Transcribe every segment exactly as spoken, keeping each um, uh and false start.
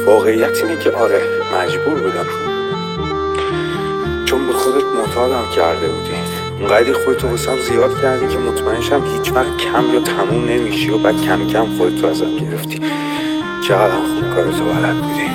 واقعیت اینه که آره مجبور بودم، چون به خودت معتادم کرده بودی. اونقدر خودتو واسم زیاد کردی که مطمئنشم هیچ وقت کم یا تموم نمیشی و بعد کم کم خودتو ازم گرفتی. چقدر خوب کارتو بلد بودی.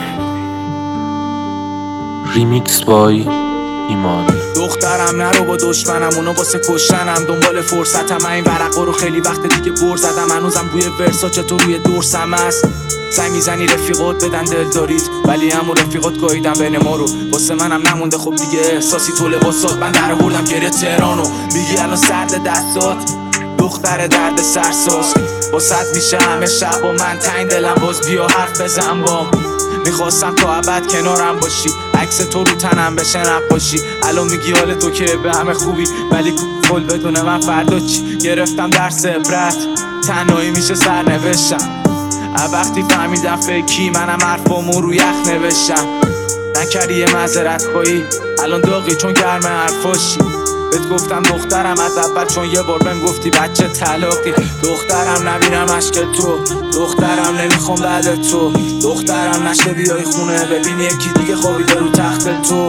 ریمیکس بای ایمان. دخترم نرو با دشمنم، اونا واسه کشتنم دنبال فرصتم. این ورقا رو خیلی وقت دیگه بر زدم، هنوزم بوی ورساچه تو روی دورسم هست. سعی میزنی رفیقات بدن دل دارید، ولی همون رفیقات گاهیدن بین ما رو. واسه منم نمونده خب دیگه احساسی تو لباسات. من در آوردم گریه تهرانو، میگی الان سرد دستات دختر درد سرساز. واسط میشه همه شب و من تنگ دلم، باز بیا حرف بزن بام. میخواستم تا ابد کنارم باشی، عکس تو رو تنم بشه نقاشی. الان میگی حال تو که به همه خوبی، ولی کل بدون من فردا چی؟ گرفتم درس عبرت، تنهایی میشه سرنوشتم. وقتی فهمیدم فکی منم حرفامو رو یخ نوشتم. نکردی یه معذرت خواهی، الان داغی چون گرم حرفاشی. بهت گفتم دخترم از اول، چون یه بار بهم گفتی بچه طلاقی. دخترم نبینم عشق تو، دخترم نمیخوام بعد تو. دخترم نشه بیای خونه ببینی یکی دیگه خوابیده رو تخت تو.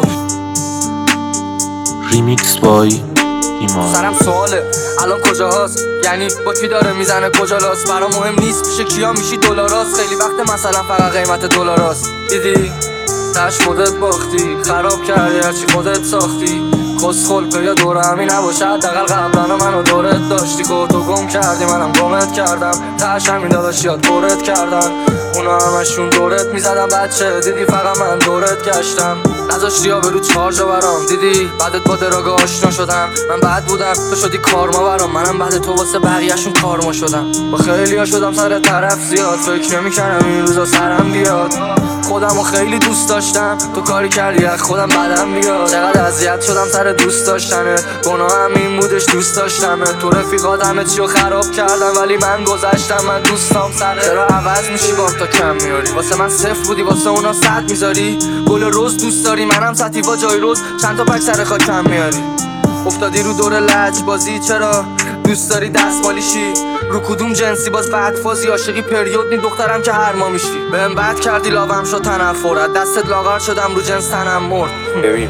ریمیکس بای ایمان. سرم سواله الان کجاست، یعنی با کی داره میزنه کجا لاست. برام مهم نیست پیش کیا میشی دلاراست، خیلی وقت مثلا فقط قیمت دلاراست. دیدی تش خودت باختی، خراب کردی هرچی خودت ساختی. کس خلقه یا دور همی نباشه، حداقل قبلا منو دورت داشتی. خودتو گم کردی منم گمت کردم، تش همین داداشیات دورت کردن. اونا همشون دورت میزدم بچه، دیدی فقط من دورت گشتم. نذاشتی آبرو چارجا برام، دیدی بعدت با دراگا آشنا شدم. من بد بودم تو شدی کارما برام، منم بعد تو واسه بقیه‌شون کارما شدم. با خیلیا شدم سر طرف زیاد، فکر نمی‌کردم این روزا سرم بیاد. خودمو خیلی دوست داشتم، تو کاری کردی از خودم بدم بیاد. چقدر اذیت شدم سر دوست داشتنت، گناهم این بودش دوست داشتمه. تو رفیقات همه چیو خراب کردم، ولی من گذشتم. من دوستام سره چرا عوض میشی با تا کم میاری. واسه من صفر بودی واسه اونا صد میذاری. گل روز دوست داری منم سطیوا جای روز، چند تا پک سر خاکم میاری. افتادی رو دور لج بازی، چرا دوست داری دستمالی شی؟ رو کدوم جنسی باز بعد فازی، عاشقی پریود نی دخترم که هر ما میشی. بهم بد کردی لاغم شد تنفرت، دستت لاغر شدم رو جنس تنم مرد. ببین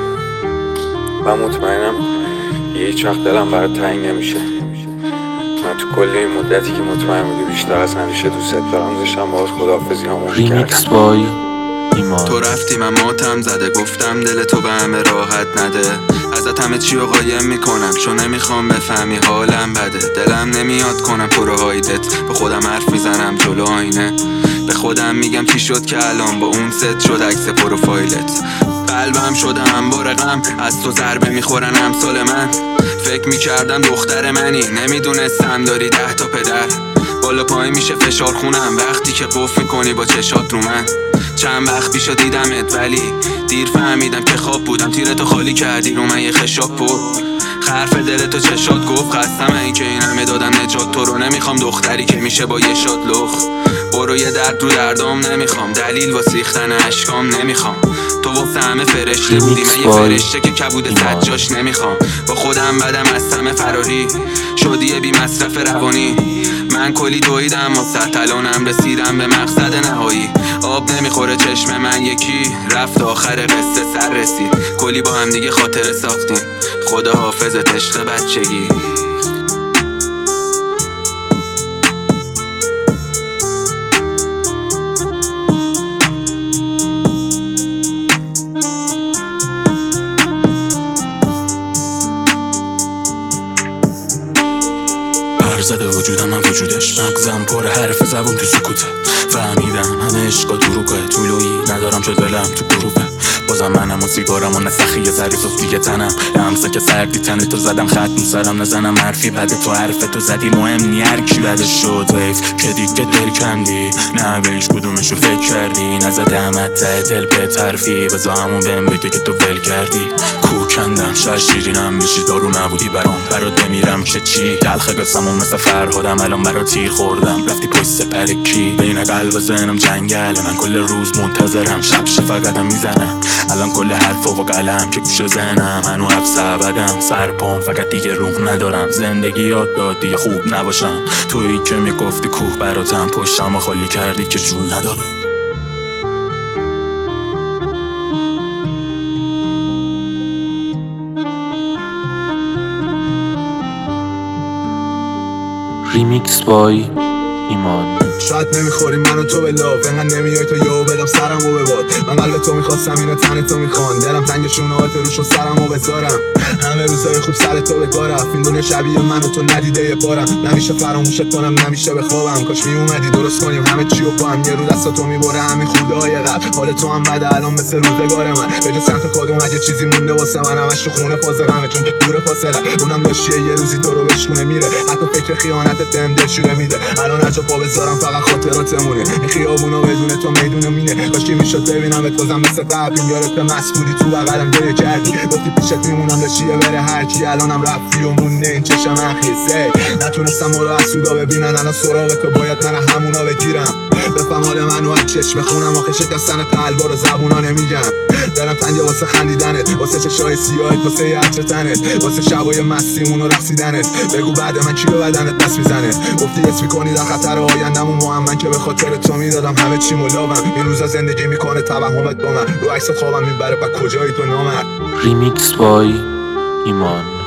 من مطمئنم هیچ وقت دلم برات تنگ نمیشه. من تو کل این مدتی که مطمئن بودی بیشتر از همیشه دوست دارم، داشتم باهات خداحافظی همون ریمیکس بای ایمان. تو رفتی من ماتم زده، گفتم دل تو به همه راحت نده. ازت همه چی رو قایم میکنم، چون نمیخوام بفهمی حالم بده. دلم نمیاد کنم پروهایدت، به خودم حرف میزنم جلو آینه. به خودم میگم چی شد که الان با اون ست شد عکس پروفایلت. قلبم شدم بارقم، از تو ضربه میخورن امثال من. فکر میکردم دختر منی، نمیدونستم داری ده تا پدر. بالا پای میشه فشار خونم وقتی که قف میکنی با چشات رو من. چند وقت پیشا دیدمت ولی دیر فهمیدم که خواب بودم. تیرتو خالی کردی رو من یه خشاب پر. حرف دلتو چشات گفت خستم این که این همه دادم نجات. تو رو نمیخوام دختری که میشه با یه شات لخ. برو یه درد رو دردام نمیخوام، دلیل واسه ریختن اشکام نمیخوام. تو واسه همه فرشته بودی، من یه فرشته که کبود سجاش نمیخوام. با خودم بدم از همه فراری شدی یه بی مصرف روانی. من کلی دویدم واسه الانم رسیدم به مقصد نهایی. آب نمیخوره چشم من یکی رفت، آخر قصه سر رسید. کلی با هم دیگه خاطره ساختیم، خدا حافظت عشق بچگی. زده وجودم من وجودش، مغزم پر حرف زبون تو سکوته. فهمیدم همه عشقا دروغه، طولویی ندارم شد دلم تو گروبه. بازم منم و سیگارم و نسخی یه ذری صفتی تنم. همسه که سردی تنه تو زدم خط مو سرم نزنم حرفی بده. تو حرف تو زدی مهم نی هر کی بدش شد ویف که دیگه دل کندی. نه بهش کدومشو فکر کردی، نزدم ته دل به طرفی. بزا همون بهم بگه که تو ول کردی. کو کندم شاید شیرینم میشی دارو نبودی برام. برات بمیرم که چی دلخه قسمون مثل فرهادم. الان برات تیر خوردم رفتی پشت سپر کی. بین قلب و ذهنم جنگل، من کل روز منتظرم شب شفقتم میزنم. الان کل حرف و قلم که گوش ذهنم هنو حبس ابدم. سر پام فقط دیگه روح ندارم، زندگی یاد داد دیگه خوب نباشم. تویی که میگفتی کوه براتم، پشتم و خالی کردی که جون ندارم. ریمیکس بای ایمان. شاید نمیخوریم من و تو به لاف، انقدر نمیای تا یهو بدم سرمو به باد. من قلب تو میخواستم اینو تن تو میخوان، دلم تنگ شونهات روش و سرمو بذارم. همه روزای خوب سر تو به کار رفت، این دنیا شبیه من و تو ندیده یه بارم. نمیشه فراموشت کنم، نمیشه بخوابم، کاش میومدی درست کنیم همه چی و با هم. یه رو دستا تو میبره همین خودای قبل، حال تو هم بده الان مثل روزگار من. به جز سمت کادو یه چیزی مونده واسه من، همش تو خونه فاضلمه چون که دور فاصله. اونم داشتیه یه روزی تو رو بشونه میره، حتی فکر خیانتت بهم دلشوره میده. الان هر جا پا بذارم فقط خاطراتمونه، این خیابونا بدون تو میدون مینه. کاش که میشد ببینمت بازم مثل قبل، یارت مسئولی تو بغلم گریه کردی، گفتی پیشت میمونم داشتیه بره هر کی. الانم رفتی و مونه این چشم اخیزه، نتونستم رو از سودا ببینن. الان سراغ تو باید من همونا بگیرم، بفهم حال منو از چشم خونم. آخه شکستن قلبا رو زبونا نمیگم، دلم تنگه واسه خندیدنت، واسه چشای سیاهت، واسه عطر تنت، واسه شبای مستیمون و رقصیدنت. بگو بعد من چی به بدنت دست میزنه، گفتی اسم میکنی در خطر آیندم و من که به خاطر تو میدادم همه چی ملاوم. این روزا زندگی میکنه توهمت با من، رو عکست خوابم میبره و کجایی تو نامرد. ریمیکس بای ایمان.